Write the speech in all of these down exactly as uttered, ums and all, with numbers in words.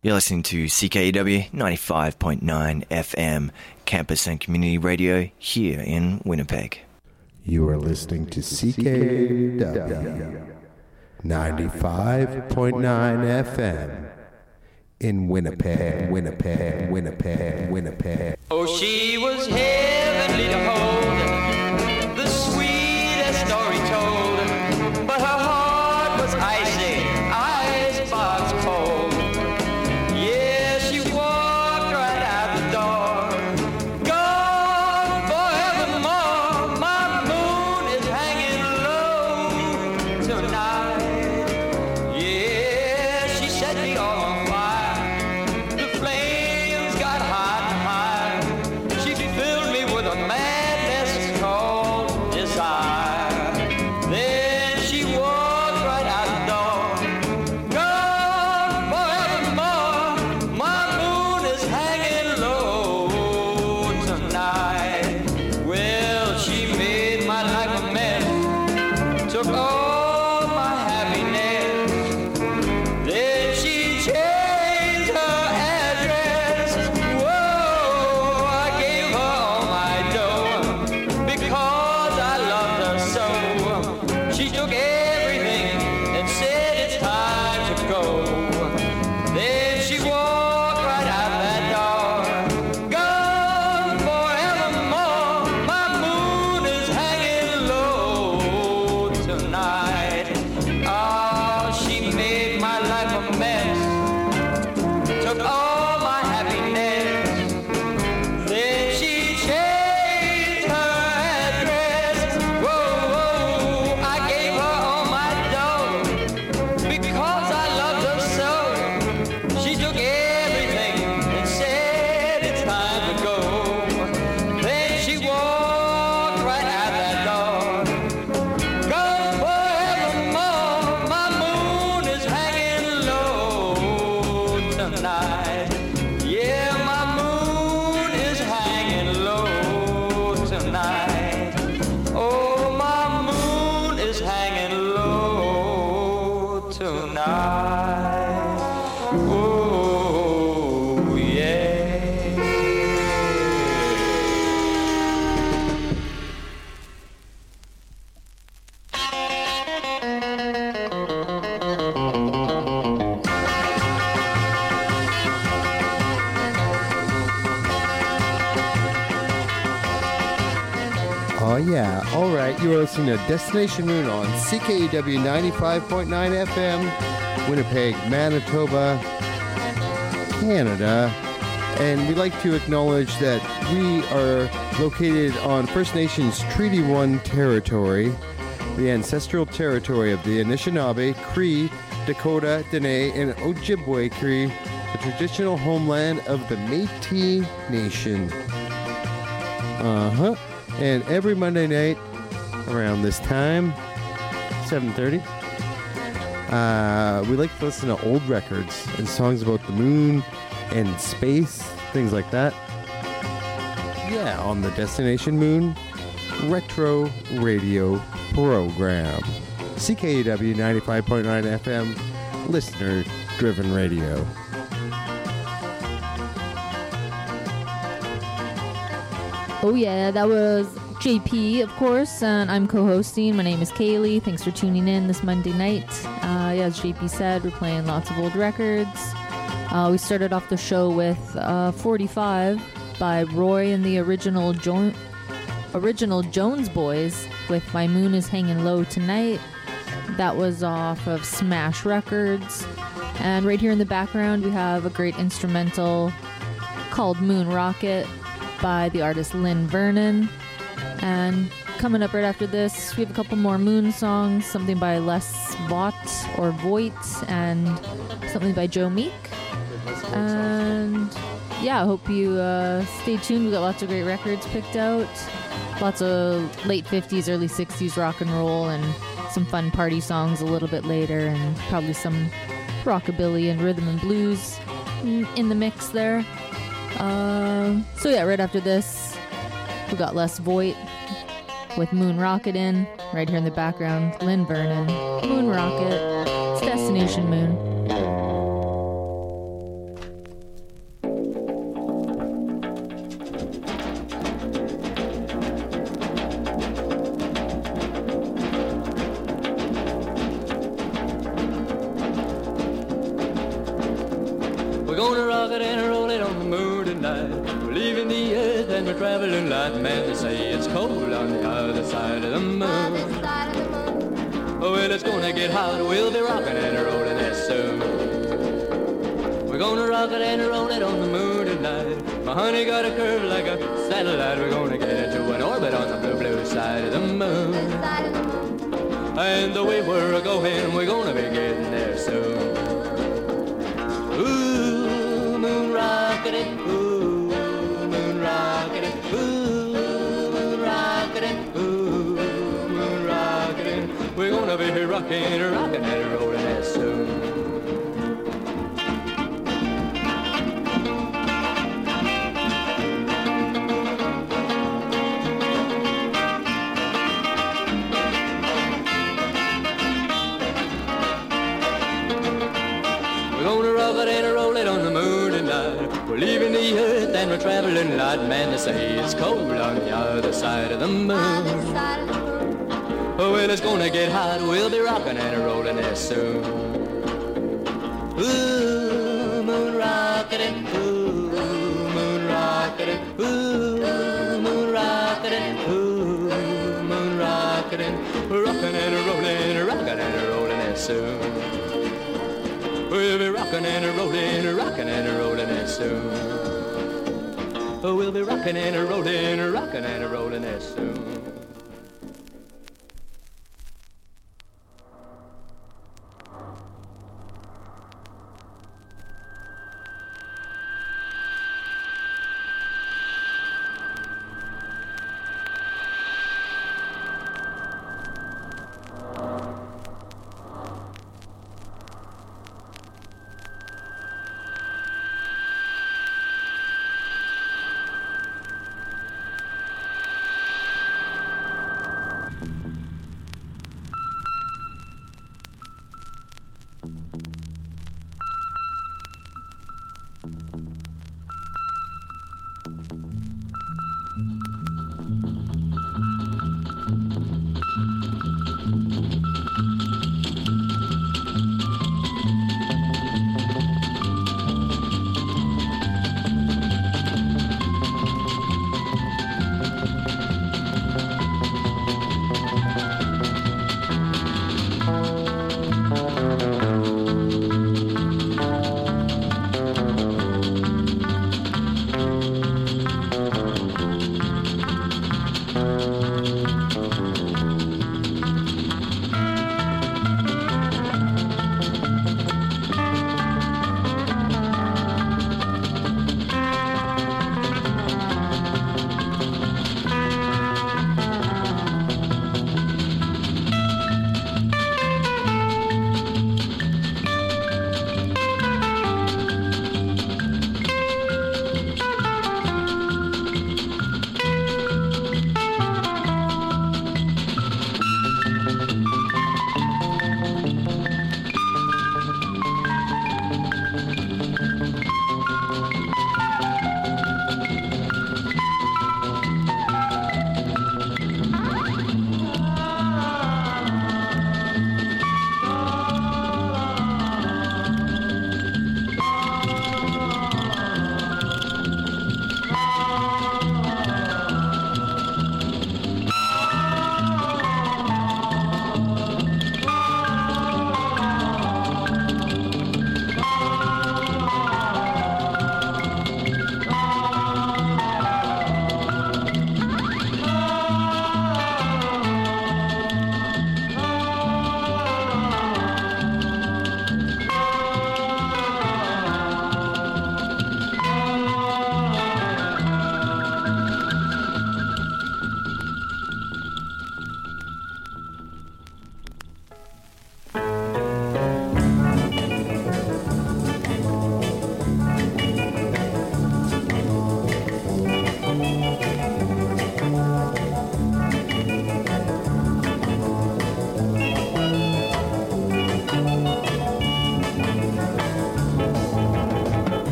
You're listening to C K E W ninety-five point nine F M, campus and community radio here in Winnipeg. You are listening to C K E W ninety-five point nine F M in Winnipeg, Winnipeg, Winnipeg, Winnipeg. Oh, she was heavenly to hold, the sweetest story told, but her heart was icy, icebox cold. Yeah, she walked right out the door, gone forevermore. My moon is hanging low tonight. Yeah, she set me on fire. The flames got hot and high. She filled me with a madness called desire. Then she walked right out the door, gone forevermore. My moon is hanging low tonight. Well, she made my life a mess, took all my happiness. Then she changed her address. Whoa, I gave her all my dough because I loved her so. She took everything and said it's time to go. Then she walked right out that door, gone forevermore. My moon is hanging low tonight. Oh, she made my life a mess, took all my happiness. Then she changed her address. Whoa, whoa, I gave her all my dough because I loved her so. She took everything and said it's time to go. Then she walked right out that door, gone forevermore. My moon is hanging low tonight. Yeah, my moon is hanging low tonight. Oh, my moon is hanging low tonight. Oh, yeah. Oh yeah, all right. You are listening to Destination Moon on C K E W ninety-five point nine F M, Winnipeg, Manitoba, Canada. And we'd like to acknowledge that we are located on First Nations Treaty one territory, the ancestral territory of the Anishinaabe, Cree, Dakota, Dene, and Ojibwe Cree, the traditional homeland of the Métis Nation. Uh-huh. And every Monday night around this time, seven thirty, uh, we like to listen to old records and songs about the moon and space, things like that. Yeah, on the Destination Moon Retro Radio Program. C K E W ninety-five point nine F M, listener-driven radio. Oh yeah, that was J P, of course, and I'm co-hosting. My name is Kaylee. Thanks for tuning in this Monday night. Uh, yeah, as J P said, we're playing lots of old records. Uh, we started off the show with uh, forty-five by Roy and the original jo- original Jones Boys with My Moon is Hanging Low Tonight. That was off of Smash Records. And right here in the background, we have a great instrumental called Moon Rocket by the artist Lynn Vernon. And coming up right after this, we have a couple more Moon songs, something by Les Vaught or Voight, and something by Joe Meek. And yeah, I hope you uh, stay tuned. We got lots of great records picked out, lots of late fifties, early sixties rock and roll, and some fun party songs a little bit later, and probably some rockabilly and rhythm and blues in the mix there. Uh, so yeah, right after this, we got Les Voight with Moon Rocket in. Right here in the background, Lynn Vernon, Moon Rocket. It's Destination Moon. gonna rock it and roll it on the moon tonight. We're leaving the earth and we're traveling light. Man, they say it's cold on the other side of the moon. Oh, well, it's gonna get hot. We'll be rocking and rolling it soon. We're gonna rock it and roll it on the moon tonight. My honey got a curve like a satellite. We're gonna get into an orbit on the blue, blue side of the moon. And the way we're going, we're gonna be getting there soon. Ooh, moon rocket, ooh, moon rocket, ooh, moon rocket, ooh, moon rocket. We're gonna be rocking, rocking and rolling it soon. We're leaving the earth and we're traveling light. Man, they say it's cold on the other side of the moon. Oh, well, it's gonna get hot. We'll be rocking and rolling there soon. Ooh, moon rockin', ooh, moon rockin', ooh, moon rockin', ooh, moon rockin'. We're rocking and rolling, rocking and rolling there soon. We'll be rockin' and rollin', rockin' and rollin' it soon. Oh, we'll be rockin' and rollin', rockin' and rollin' it soon.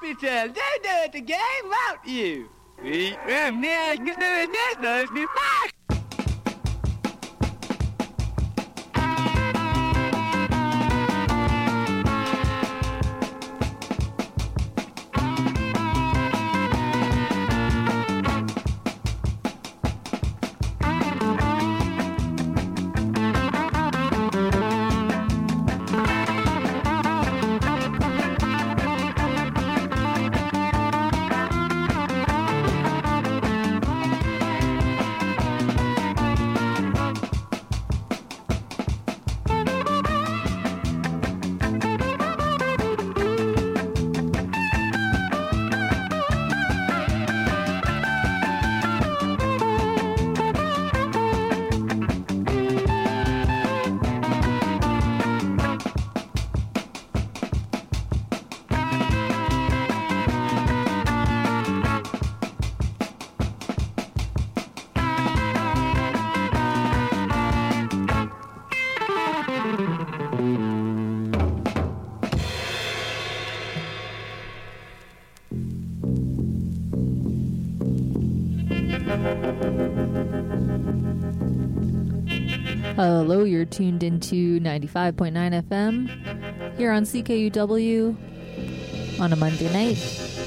hospital. They do it again, won't you? We am near to the back. Hello, you're tuned into ninety-five point nine F M here on C K U W on a Monday night.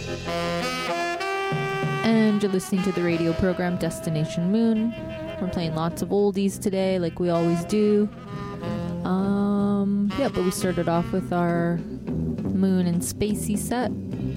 And you're listening to the radio program Destination Moon. We're playing lots of oldies today, like we always do. Um, yeah, but we started off with our Moon and Spacey set.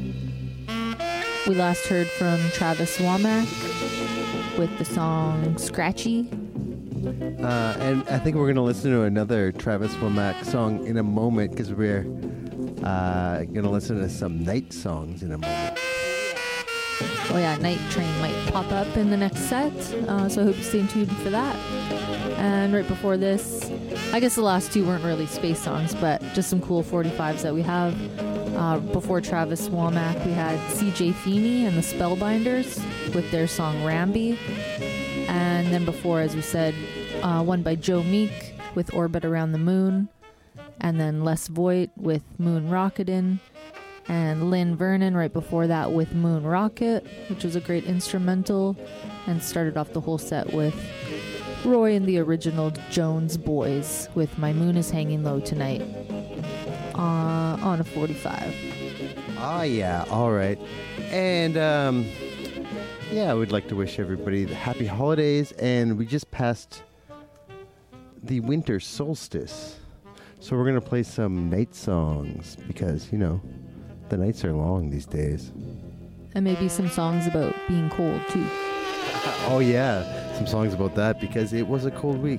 We last heard from Travis Womack with the song Scratchy. Uh, and I think we're going to listen to another Travis Womack song in a moment because we're uh, going to listen to some night songs in a moment. Oh yeah, Night Train might pop up in the next set, uh, so I hope you stay tuned for that. And right before this, I guess the last two weren't really space songs, but just some cool forty-fives that we have. Uh, before Travis Womack, we had C J Feeney and the Spellbinders with their song Ramby. And then before, as we said, uh, one by Joe Meek with Orbit Around the Moon. And then Les Voigt with Moon Rocketin'. And Lynn Vernon right before that with Moon Rocket, which was a great instrumental. And started off the whole set with Roy and the original Jones Boys with My Moon is Hanging Low Tonight uh, on a forty-five. Ah, yeah, all right. And, um... yeah, I would like to wish everybody the happy holidays, and we just passed the winter solstice. So we're going to play some night songs because, you know, the nights are long these days. And maybe some songs about being cold, too. Oh, yeah, some songs about that because it was a cold week.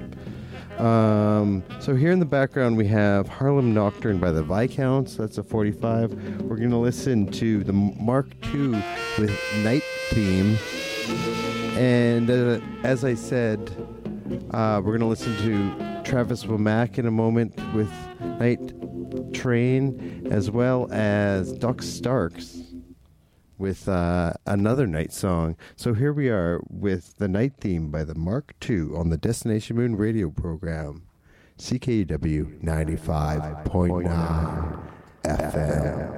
Um, so here in the background we have Harlem Nocturne by the Viscounts. That's a forty-five. We're going to listen to the Mark two with Night Theme. And uh, as I said, uh, we're going to listen to Travis Womack in a moment with Night Train, as well as Doc Starks with uh, another night song. So here we are with the Night Theme by the Mark two on the Destination Moon radio program, C K U W ninety-five point nine F M.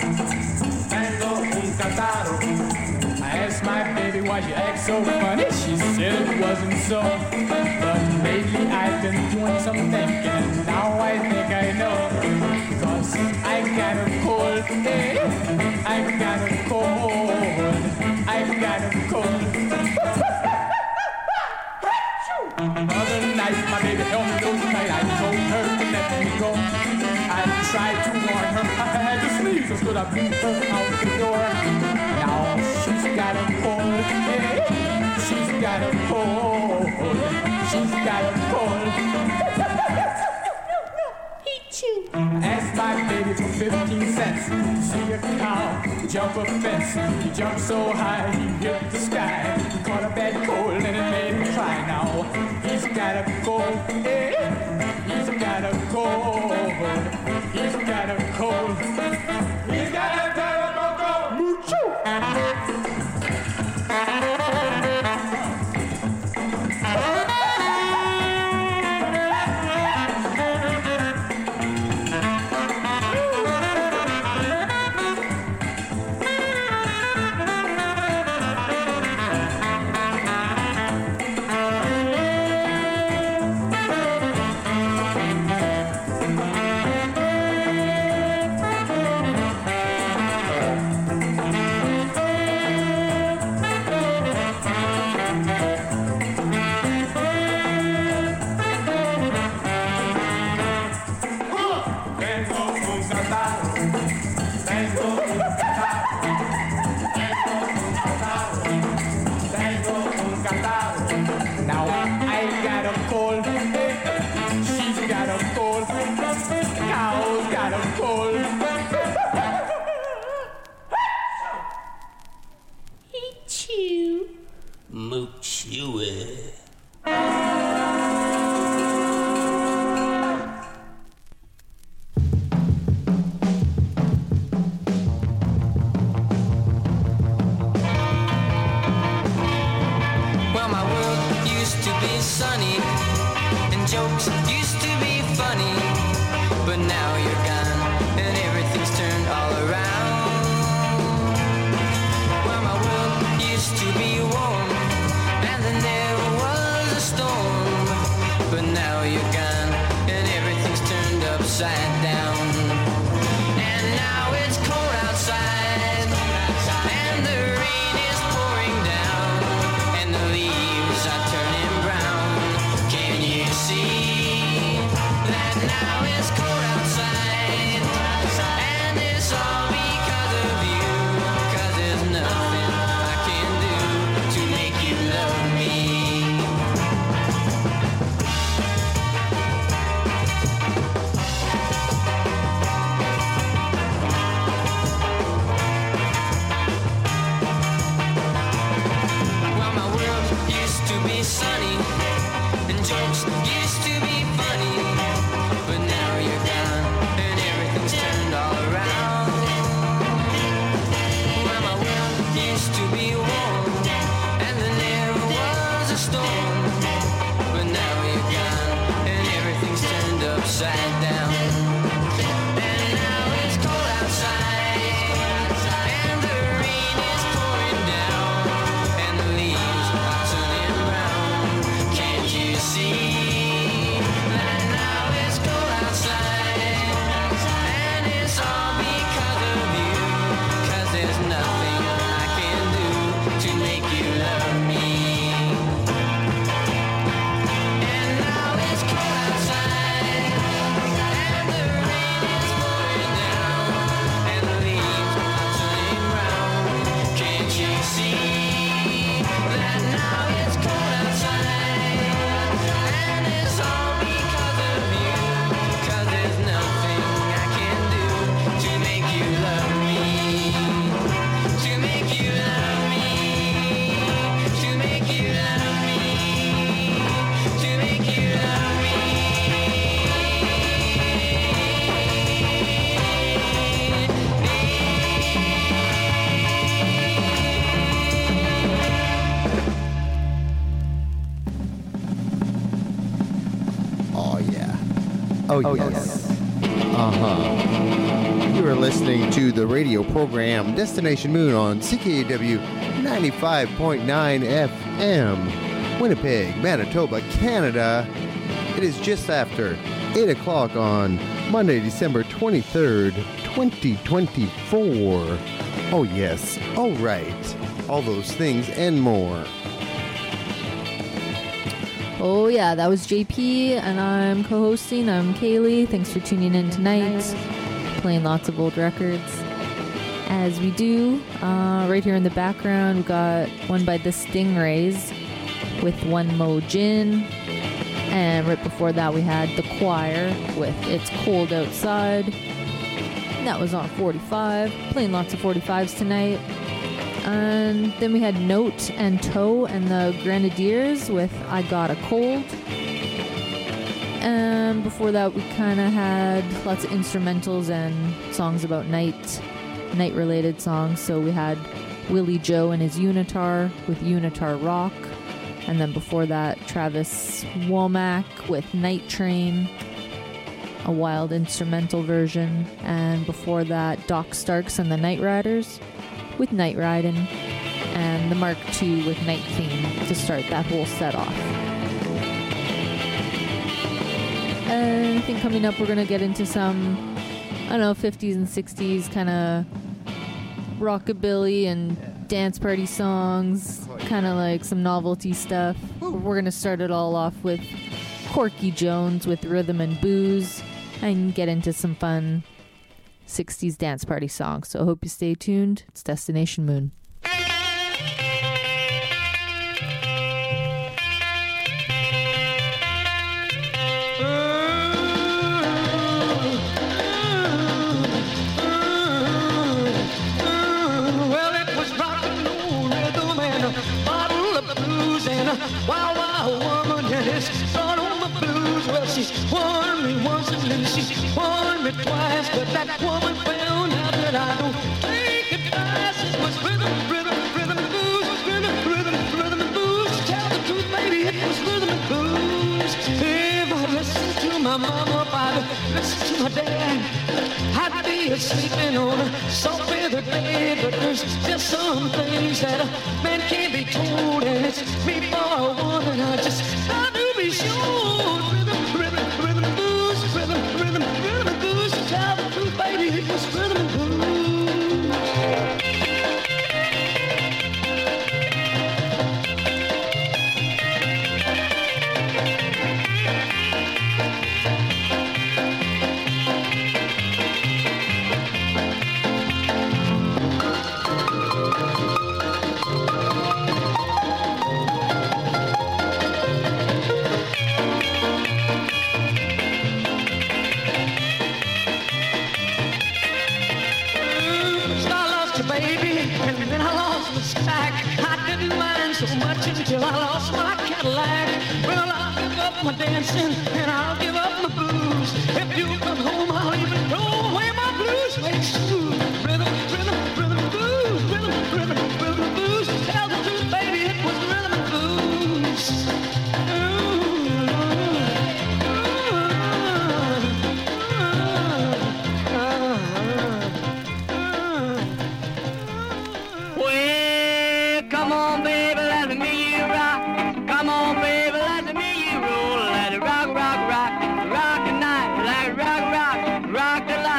Tengo un catarro. I asked my baby why she acts so funny. She said it wasn't so. But lately I've been doing some thinking, and now I think I know. Cause I got a cold, hey, I got a cold, I got a cold. Other night my baby held me those night. I told her to let me go. I tried to warn her, I had to sneeze, so stood up and her out the door. Now she's got a cold, hey, she's got a cold, she's got a cold. Asked my baby for fifteen cents to see a cow jump a fence. He jumped so high he hit the sky. He caught a bad cold and it made him cry. Now he's got a cold, hey, he's got a cold, he's got a cold, he's got a terrible cold. Mucho. Oh, oh yes. yes. Uh-huh. You are listening to the radio program Destination Moon on C K A W ninety-five point nine F M, Winnipeg, Manitoba, Canada. It is just after eight o'clock on Monday, December twenty-third, twenty twenty-four. Oh yes, all right. All those things and more. Oh yeah, that was J P, and I'm co-hosting. I'm Kaylee. Thanks for tuning in tonight. Playing lots of old records, as we do. Uh, right here in the background, we got one by the Stingrays with One Mo Gin, and right before that, we had the Choir with It's Cold Outside. That was on forty-five. Playing lots of forty-fives tonight. And then we had Note and Toe and the Grenadiers with I Got a Cold. And before that, we kind of had lots of instrumentals and songs about night, night-related songs. So we had Willie Joe and his Unitar with Unitar Rock. And then before that, Travis Womack with Night Train, a wild instrumental version. And before that, Doc Starks and the Night Riders with Night Ridin', and the Mark two with Night Theme to start that whole set off. And I think coming up we're going to get into some, I don't know, fifties and sixties kind of rockabilly and dance party songs, kind of like some novelty stuff. We're going to start it all off with Corky Jones with Rhythm and Booze, and get into some fun sixties dance party songs. So I hope you stay tuned. It's Destination Moon. Well, it was rock and roll rhythm and a bottle of blues and a wild, wild woman and his start on the blues. Well, she won me once and then she won me twice, but that woman found out that I don't think it twice. It was rhythm, rhythm, rhythm and blues, rhythm, rhythm, rhythm and blues. Tell the truth, baby, it was rhythm and blues. If I listened to my mama, if I listened to my dad, I'd be sleeping on a soft feather bed. But there's just some things that a man can't be told, and it's me for a woman. I just got to be sure. Rhythm, rhythm, rhythm and blues, rhythm, rhythm, rhythm and blues. Tell the truth, baby, it was rhythm and blues. Till I lost my Cadillac. Well, I'll give up my dancing and I'll give up my blues. If you come home, I'll even throw away my blues. Make smooth rhythm, rhythm, rhythm blues, rhythm, rhythm, rhythm blues. Tell the truth, baby, it was rhythm and blues. Well, come on, baby, let me rock. Come on, baby, let me roll. Let it rock, rock, rock, rock the night. Let it rock, rock, rock the light.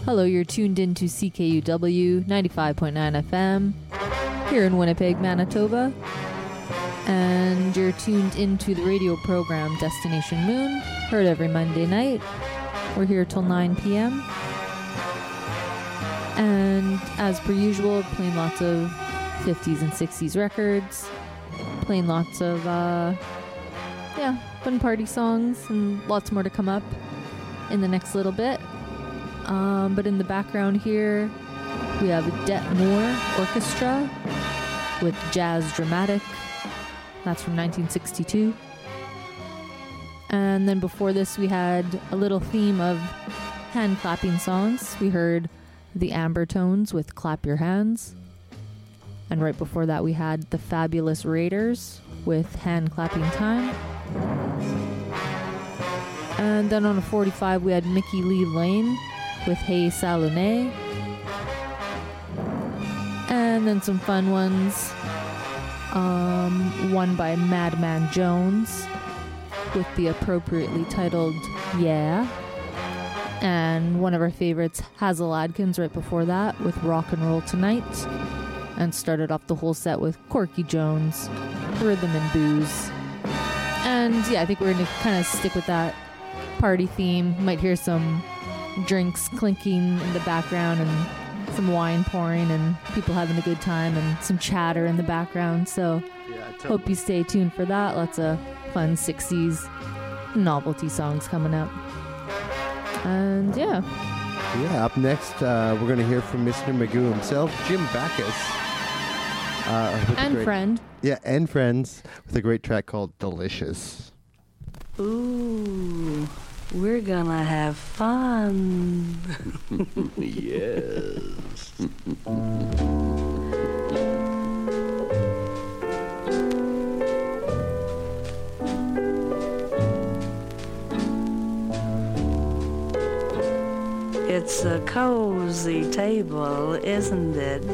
Hello, you're tuned in to C K U W ninety-five point nine F M here in Winnipeg, Manitoba. And you're tuned into the radio program Destination Moon, heard every Monday night. We're here till nine p.m. And as per usual, playing lots of fifties and sixties records, playing lots of, uh, yeah, fun party songs, and lots more to come up in the next little bit. Um, but in the background here, we have Det Moore Orchestra with Jazz Dramatic. That's from nineteen sixty-two. And then before this, we had a little theme of hand clapping songs. We heard the Amber Tones with Clap Your Hands. And right before that, we had the Fabulous Raiders with Hand Clapping Time. And then on a forty-five, we had Mickey Lee Lane with Hey Salome. And then some fun ones. Um, one by Madman Jones with the appropriately titled Yeah. And one of our favorites, Hazel Adkins, right before that with Rock and Roll Tonight. And started off the whole set with Corky Jones, Rhythm and Booze. And yeah, I think we're going to kind of stick with that party theme. You might hear some drinks clinking in the background and some wine pouring and people having a good time and some chatter in the background. So Yeah, hope you stay tuned for that. Lots of fun sixties novelty songs coming up. And yeah. Yeah, up next, uh, we're going to hear from Mister Magoo himself, Jim Backus. Uh, with a And great- Friend. Yeah, and Friends, with a great track called Delicious. Ooh, we're gonna have fun. Yes. It's a cozy table, isn't it?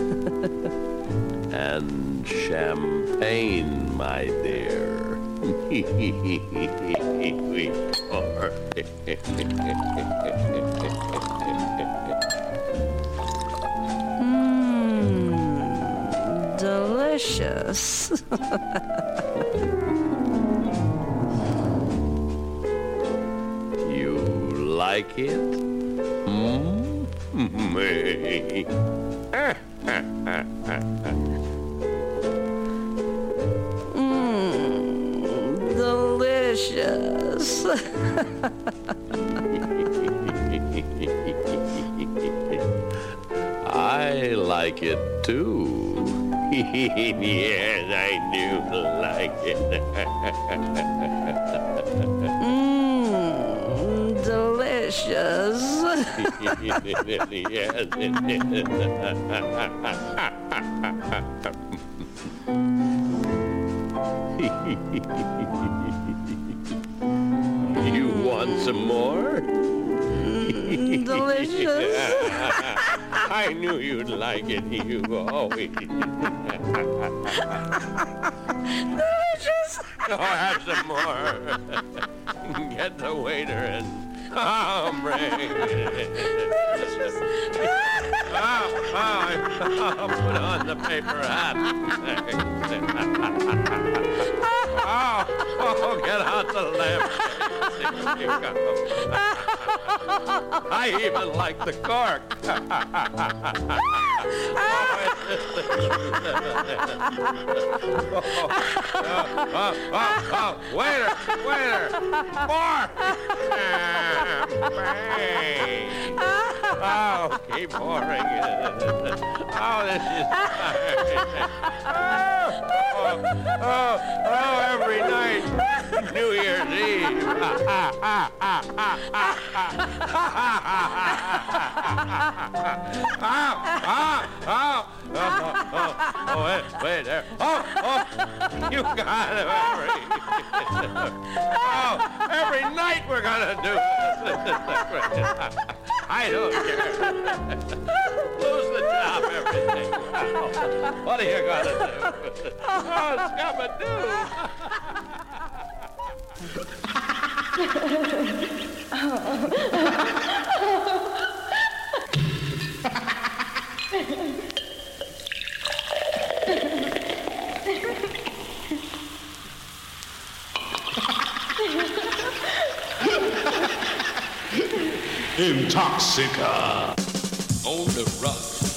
And champagne, my dear. We are. Mmm, delicious. You like it? Hmm? Mmm, delicious. I like it too. Yes, I do like it. Mmm, delicious. Yes, it is. You want some more? Mm, delicious. I knew you'd like it. You always. Delicious. Oh, have some more. Get the waiter and hombre. Oh, oh, I'll put on the paper hat. Oh, oh, get out the lamp. I even like the cork. oh, oh, oh, oh, waiter, waiter, more champagne. Oh, keep pouring it. Oh, this is oh, oh, oh, every night, New Year's Eve. Oh, oh, oh, oh, oh, oh, wait, wait there. Oh, oh, you got it every. Oh, every night we're gonna do this. I don't care. Lose the job, everything. Oh, what are you gonna do? Oh, Scabadoo. Intoxica. On the rock.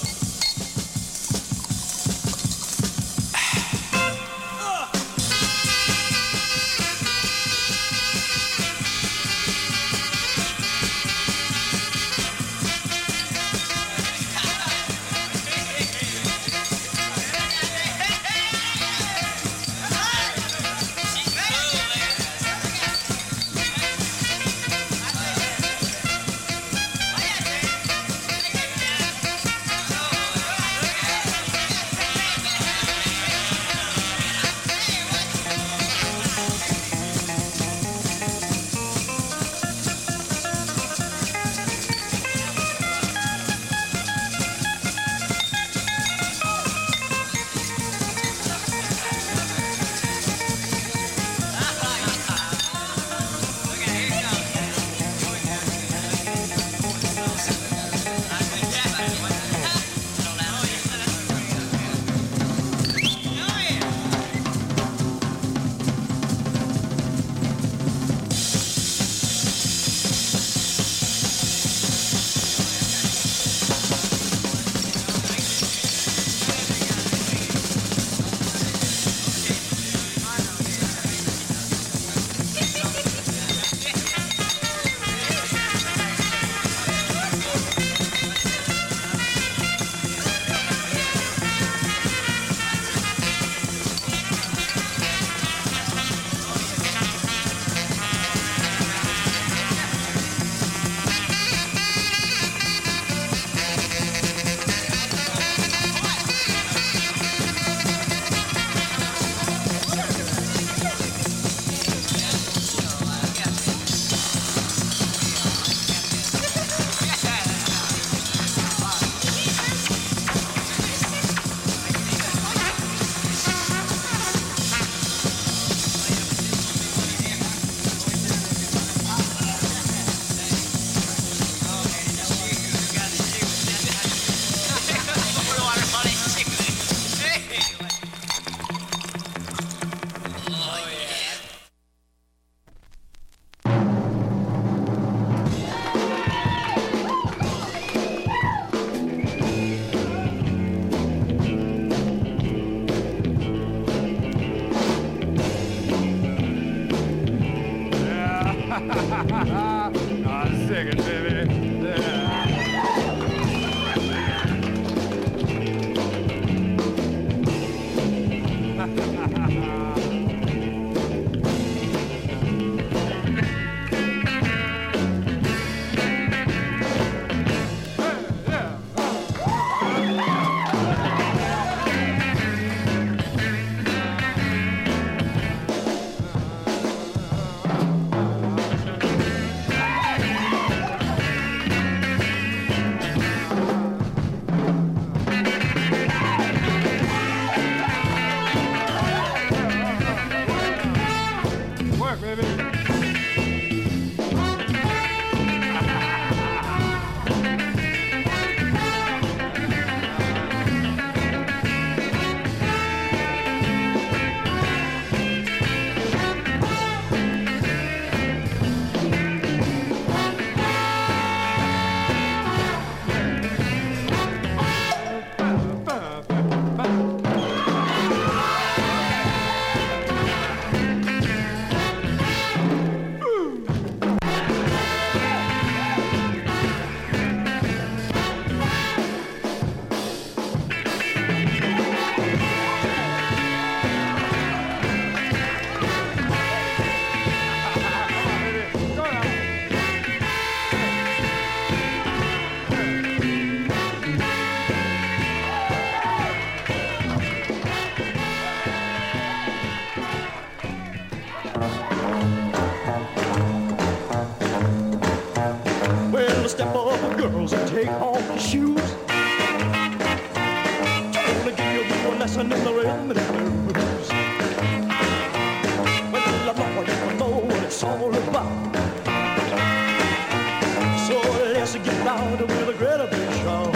I'm singing, baby. Yeah. Step up, girls, and take off your shoes. Gonna give you a lesson in the rhythm and blues. Well, I know you know what it's all about. So let's get down with a great big show.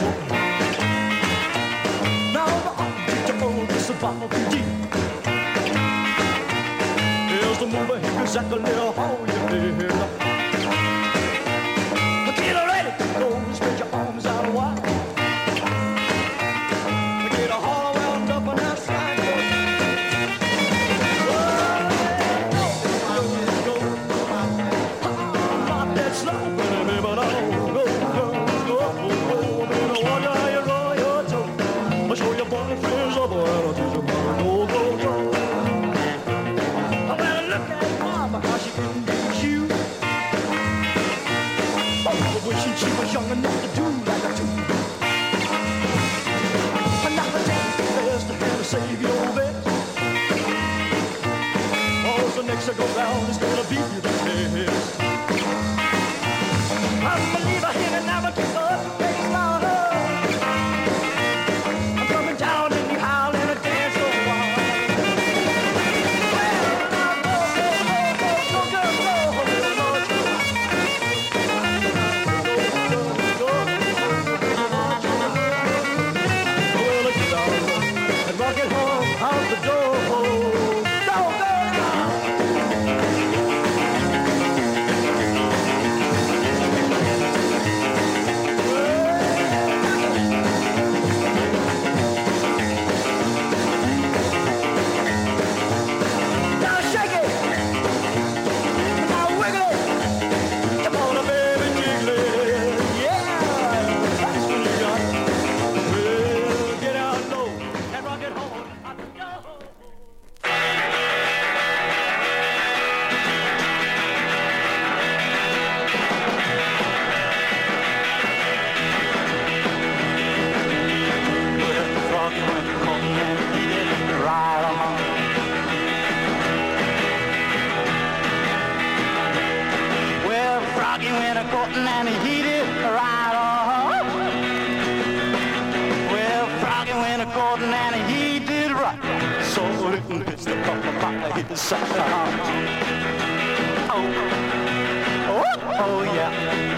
Now the object of all this about the deep. Here's the move exactly how you did. Get ready. next go round is gonna be the test. I believe I hear it now, I keep up, baby, louder. I'm coming down and you howl and I dance so wild. Well, now go, go, go, go, go, girl, go, Lord, go. Well, get on and rock it home out the door. And he heat it right on. Well, Froggy went a courting and he did right. So it hits the papa hit the side. Oh, oh, oh yeah.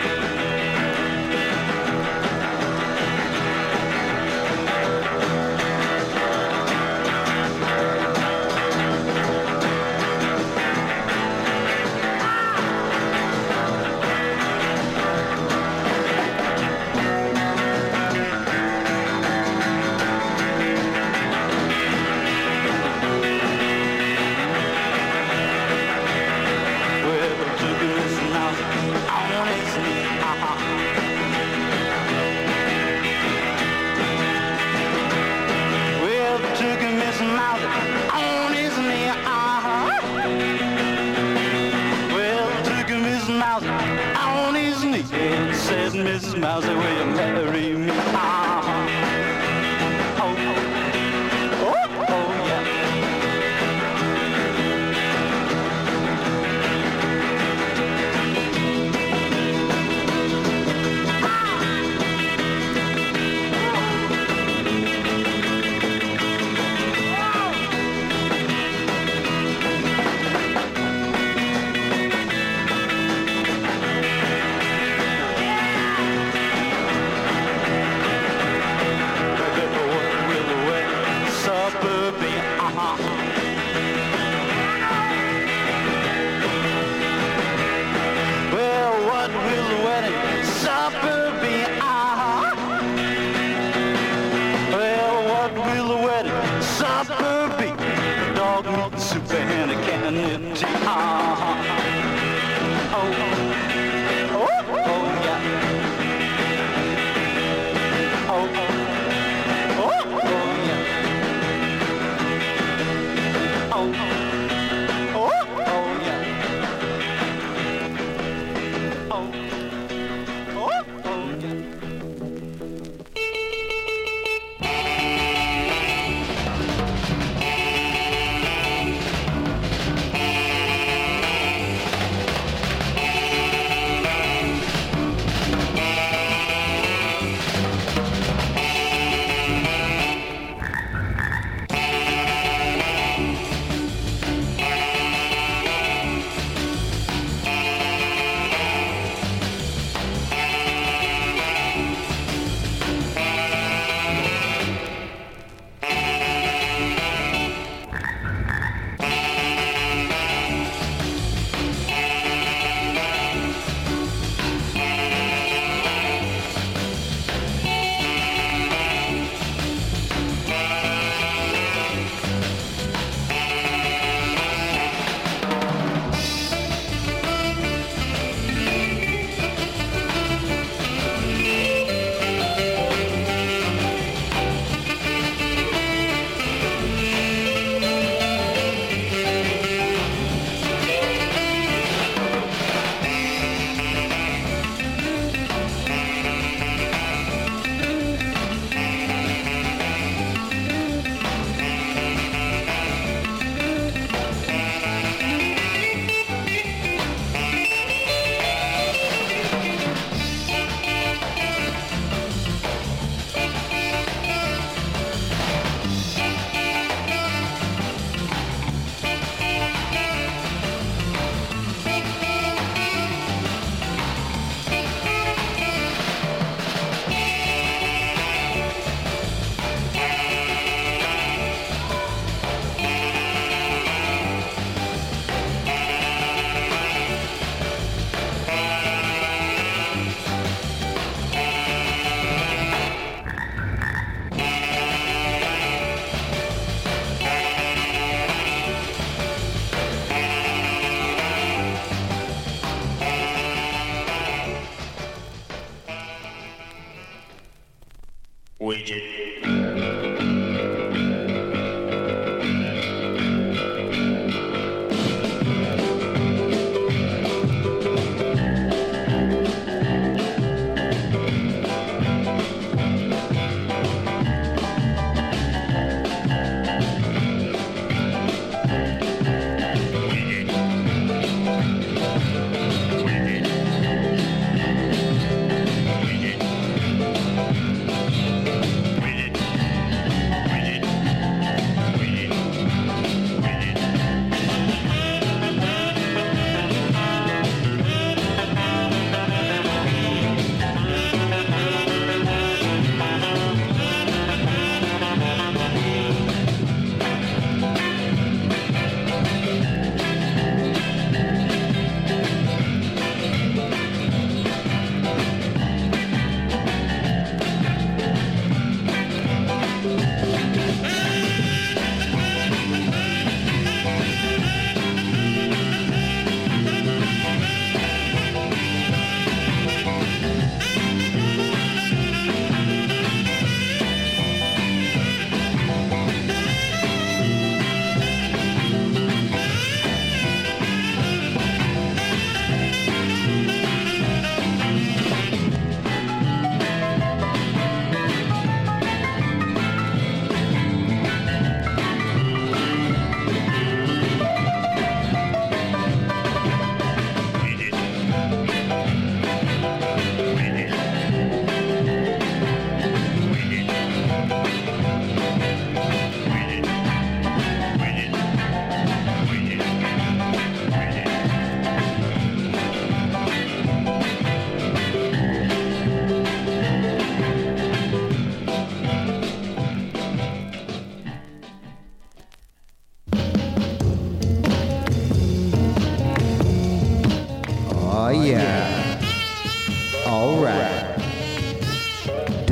Missus Mousy, will you marry me? Ah, oh, oh, oh, yeah.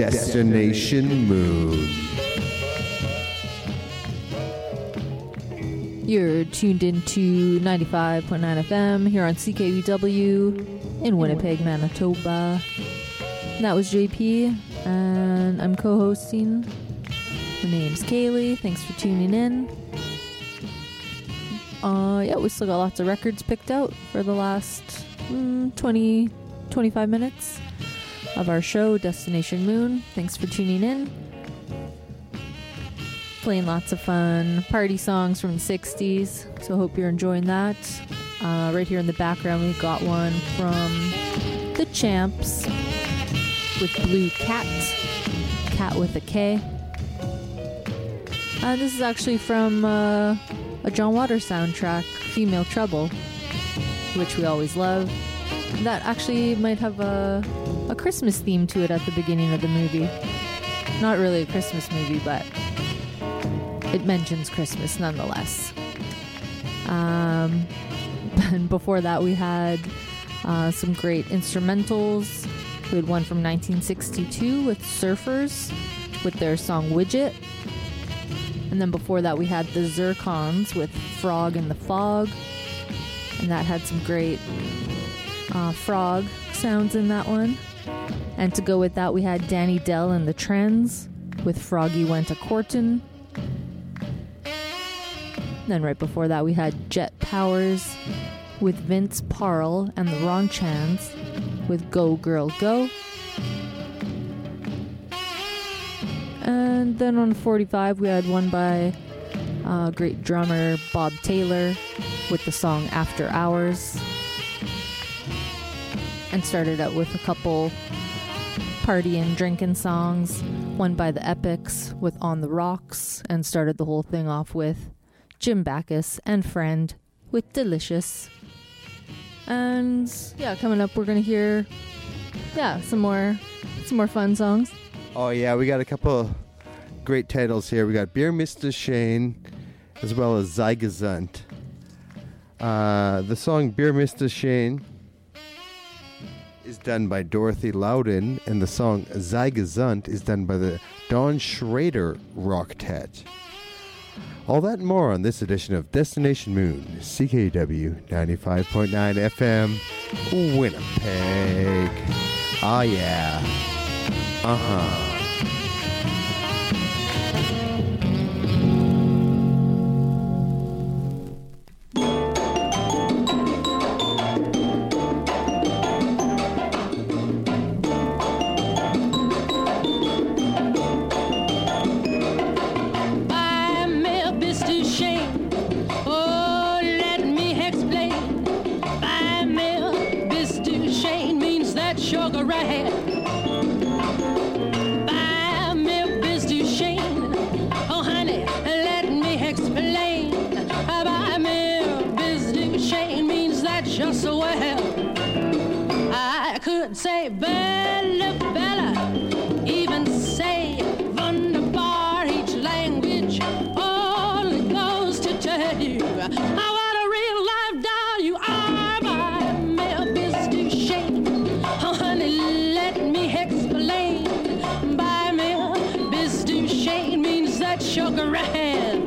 Destination Moon. You're tuned into ninety-five point nine F M here on C K V W in Winnipeg, Manitoba. And that was J P, and I'm co-hosting. My name's Kaylee. Thanks for tuning in. Uh, yeah, we still got lots of records picked out for the last mm, twenty, twenty-five minutes of our show, Destination Moon. Thanks for tuning in. Playing lots of fun party songs from the sixties, so hope you're enjoying that. Uh, right here in the background, we've got one from The Champs with Blue Cat, Cat with a K. Uh, this is actually from uh, a John Waters soundtrack, Female Trouble, which we always love. That actually might have a, a Christmas theme to it at the beginning of the movie. Not really a Christmas movie, but it mentions Christmas nonetheless. Um, and before that, we had uh, some great instrumentals. We had one from nineteen sixty-two with Surfers with their song Widget. And then before that, we had the Zircons with Frog in the Fog. And that had some great uh, frog sounds in that one. And to go with that, we had Danny Dell and the Trends with Froggy Went a Courtin'. Then right before that, we had Jet Powers with Vince Parle and the Ronchans with Go Girl Go. And then on forty-five, we had one by uh, great drummer Bob Taylor with the song After Hours. And started out with a couple party and drinking songs. One by the Epics with On the Rocks. And started the whole thing off with Jim Backus and Friend with Delicious. And yeah, coming up we're gonna hear yeah, some more some more fun songs. Oh yeah, we got a couple great titles here. We got Beer Mister Shane as well as Zygazunt. Uh, the song Beer Mister Shane is done by Dorothy Loudon, and the song Zygazunt is done by the Don Schrader Roctet. All that and more on this edition of Destination Moon, C K W ninety-five point nine F M, Winnipeg. Oh yeah. Uh-huh. Say Bella, Bella, even say wunderbar, each language, all it goes to tell you how what a real life doll you are by Memphis Duchesne. Oh, honey, let me explain. By Memphis Duchesne means that sugar hand.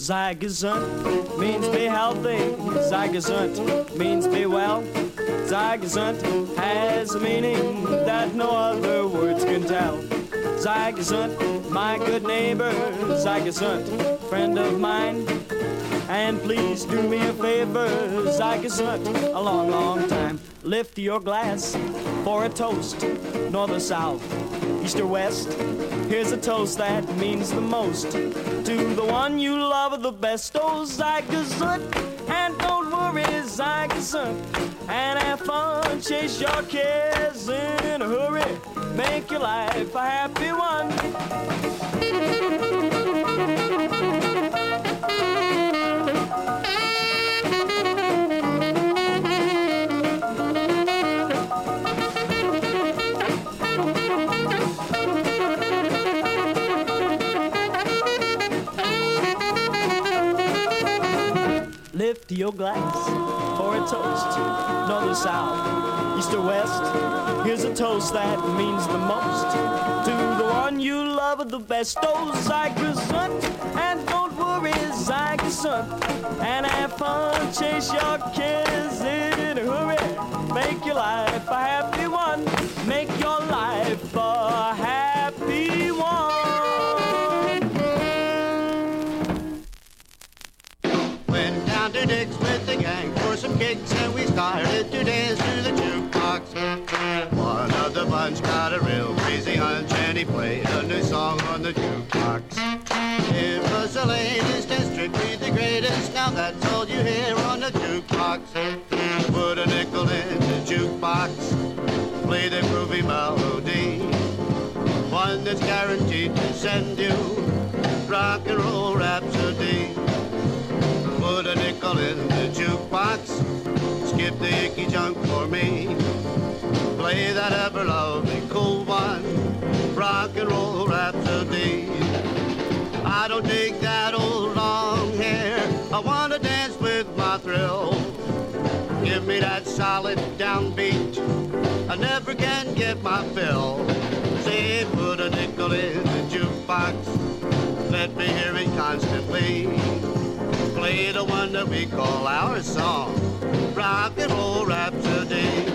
Sei gesund means be healthy. Sei gesund means be well. Sei gesund has a meaning that no other words can tell. Sei gesund, my good neighbor. Sei gesund, friend of mine. And please do me a favor. Sei gesund, a long, long time. Lift your glass for a toast. North or south, east or west. Here's a toast that means the most to the one you love the best. Oh, sei gesund, and don't worry, sei gesund. And have fun, chase your cares in a hurry. Make your life a happy one. Lift your glass for a toast. North or south, east or west. Here's a toast that means the most to the one you love the best. Oh, sei gesund, and don't worry, sei gesund. And have fun, chase your cares in a hurry. Make your life a happy one. Make your life a happy one. Went down to Dick's with the gang for some kicks, and we started to dance to the jukebox. One of the bunch got a real crazy hunch, and he played a new song on the jukebox. It was the latest and strictly the greatest. Now that's all you hear on the jukebox. Put a nickel in the jukebox, play the groovy melody, one that's guaranteed to send you rock and roll rhapsody. Put a nickel in the jukebox, skip the icky junk for me, play that ever lovely cool one, rock and roll rhapsody. I don't dig that old long hair, I want to dance with my thrill. Give me that solid downbeat, I never can get my fill. Say, put a nickel in the jukebox, let me hear it constantly. Play the one that we call our song, rock and roll rhapsody.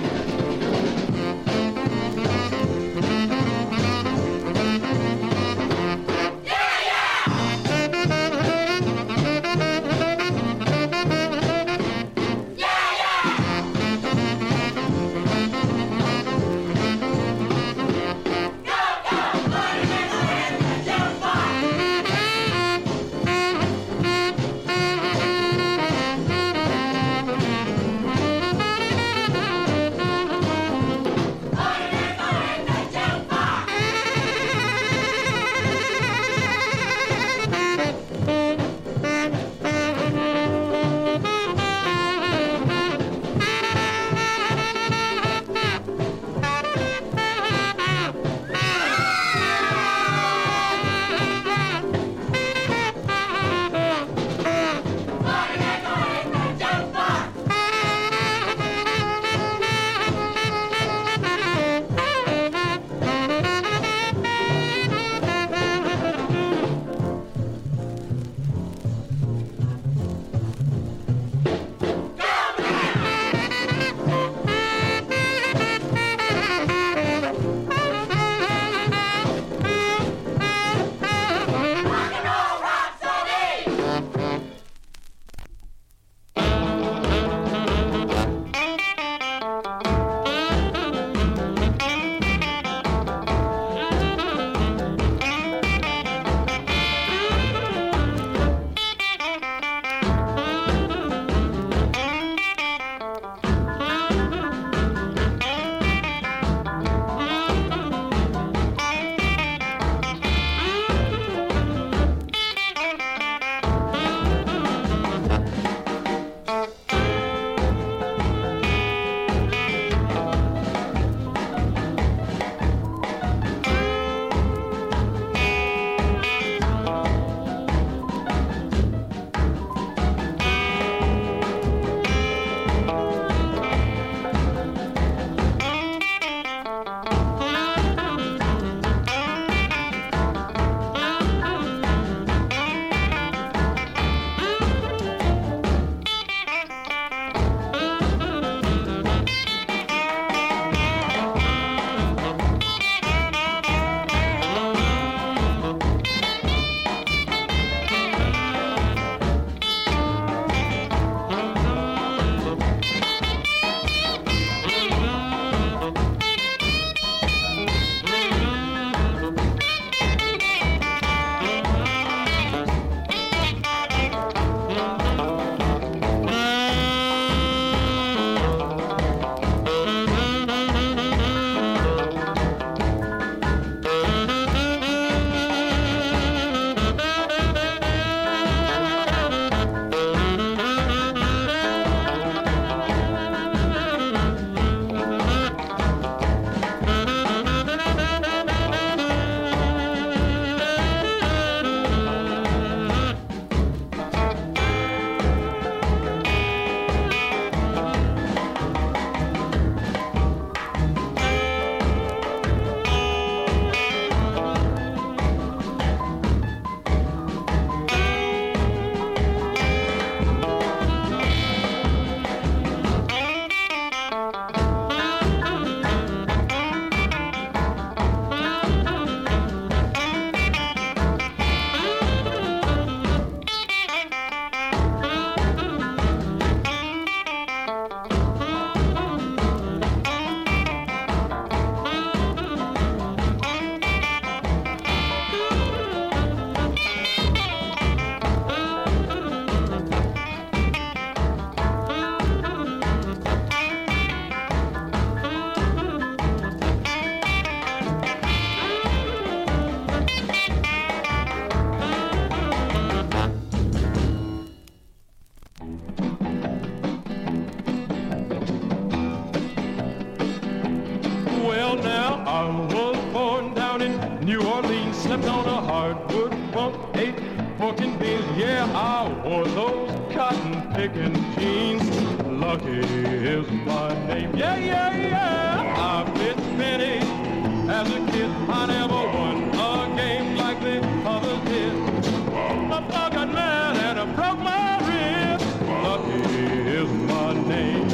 making jeans. Lucky is my name. Yeah, yeah, yeah. I fit penny as a kid. I never won a game like the others did. I got mad and I broke my ribs. Lucky is my name.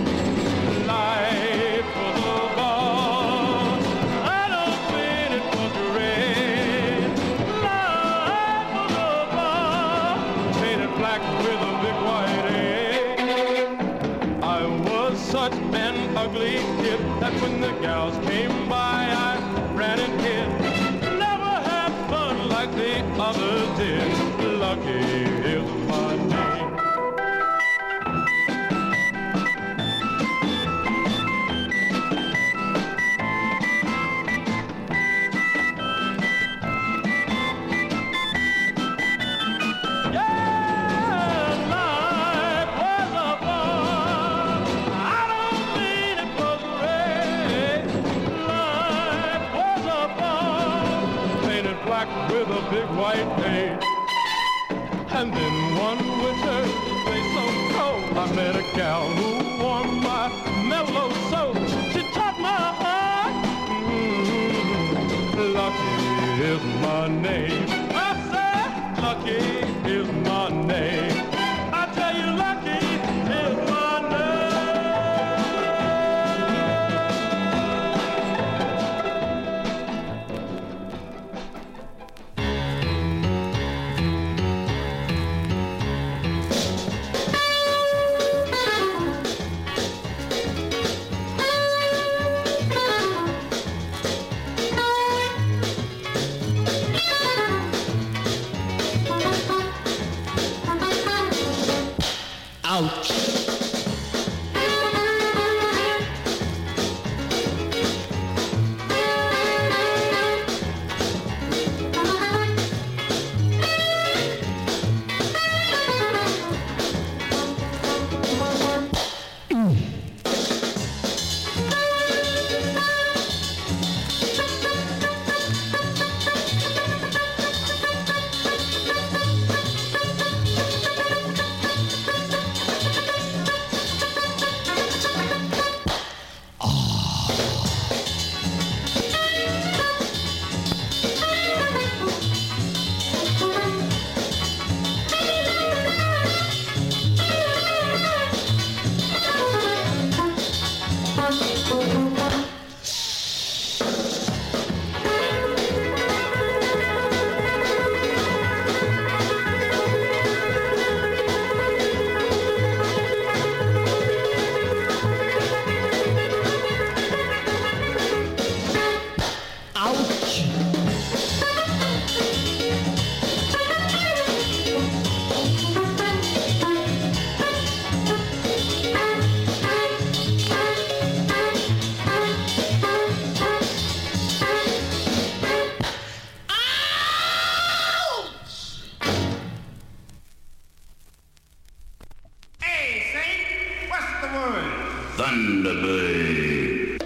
Life was a ball. I don't mean it was red. Life was a ball. Painted black with a big white egg. I was such an ugly kid that when the gals came by, I ran and hid. Never had fun like the others did. Lucky is my name. With a big white page. And then one winter, they so cold, I met a gal who warmed my mellow soul. She taught my heart. Mm-hmm. Lucky is my name. I said, lucky is my name. I tell you, lucky is my ouch. Thunderbird.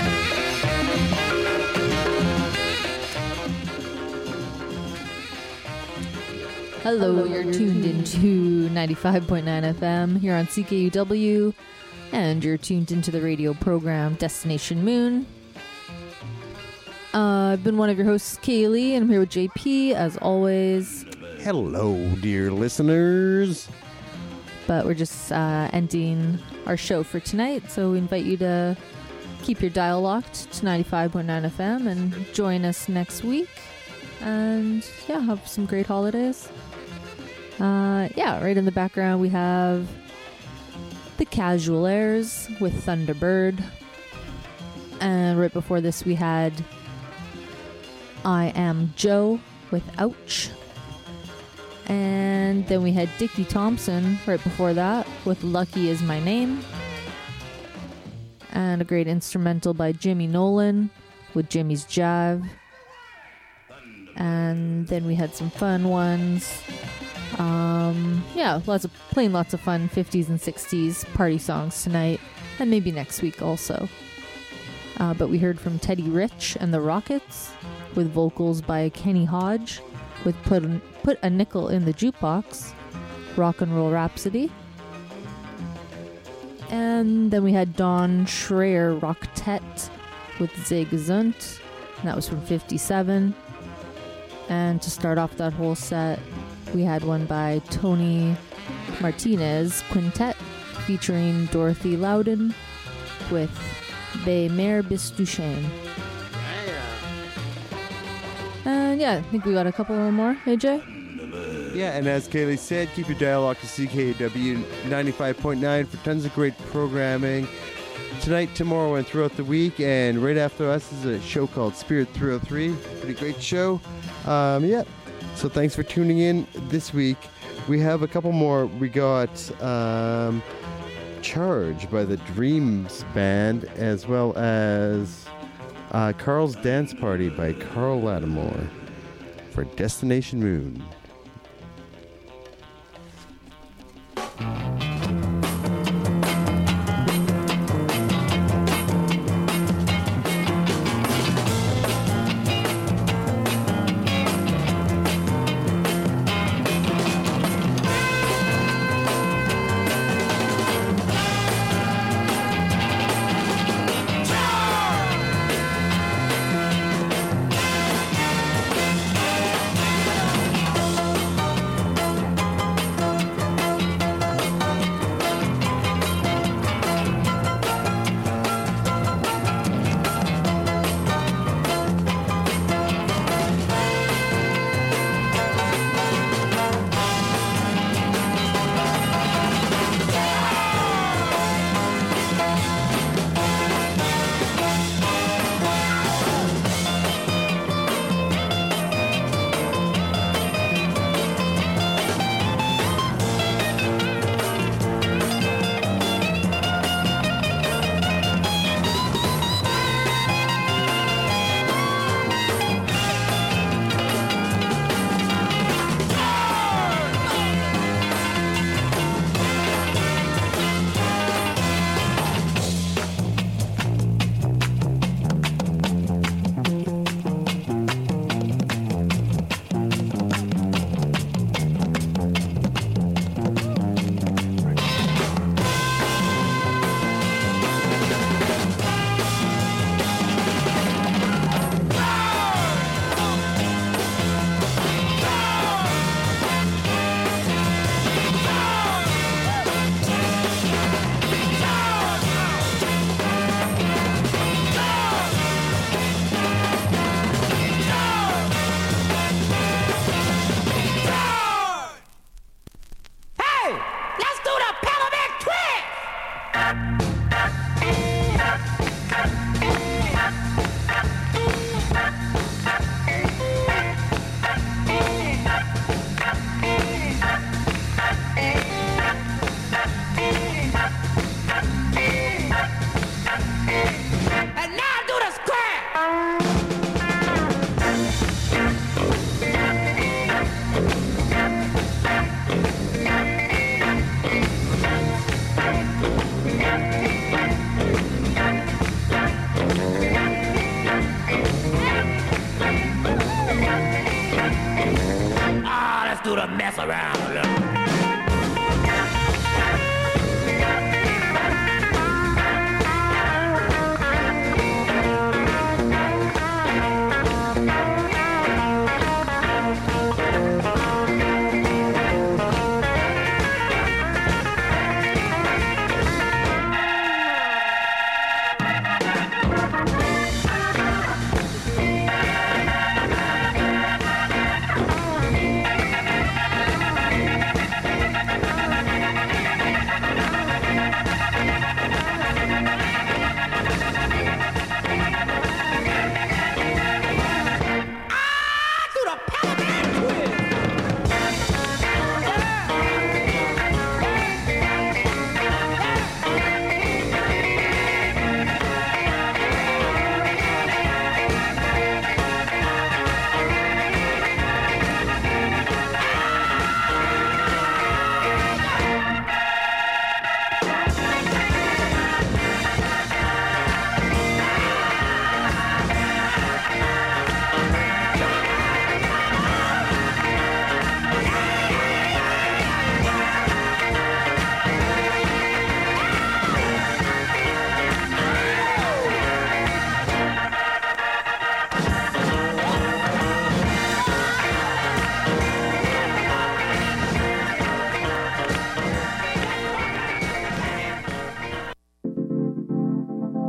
Hello, you're tuned into ninety-five point nine F M here on C K U W, and you're tuned into the radio program Destination Moon. Uh, I've been one of your hosts, Kaylee, and I'm here with J P, as always. Hello, dear listeners. But we're just uh, ending our show for tonight, so we invite you to keep your dial locked to ninety-five point nine F M and join us next week. And yeah, have some great holidays. Uh, yeah, right in the background we have the Casual Airs with Thunderbird. And right before this we had I Am Joe with Ouch. And then we had Dickie Thompson right before that with Lucky Is My Name. And a great instrumental by Jimmy Nolan with Jimmy's Jive. And then we had some fun ones. Um, yeah, lots of playing lots of fun fifties and sixties party songs tonight, and maybe next week also. Uh, but we heard from Teddy Rich and the Rockets with vocals by Kenny Hodge with Put a, Put a Nickel in the Jukebox, Rock and Roll Rhapsody. And then we had Don Schreier Roctet with Zig Zunt. And that was from fifty-seven. And to start off that whole set, we had one by Tony Martinez Quintet featuring Dorothy Loudon with Be Mer Bis Du Schön. And yeah, I think we got a couple more, A J? Yeah, and as Kaylee said, keep your dialogue to C K W ninety-five point nine for tons of great programming. Tonight, tomorrow, and throughout the week. And right after us is a show called Spirit three oh three. Pretty great show. Um, yeah. So thanks for tuning in this week. We have a couple more. We got um, Charge by the Dreams Band, as well as uh, Carl's Dance Party by Carl Lattimore for Destination Moon.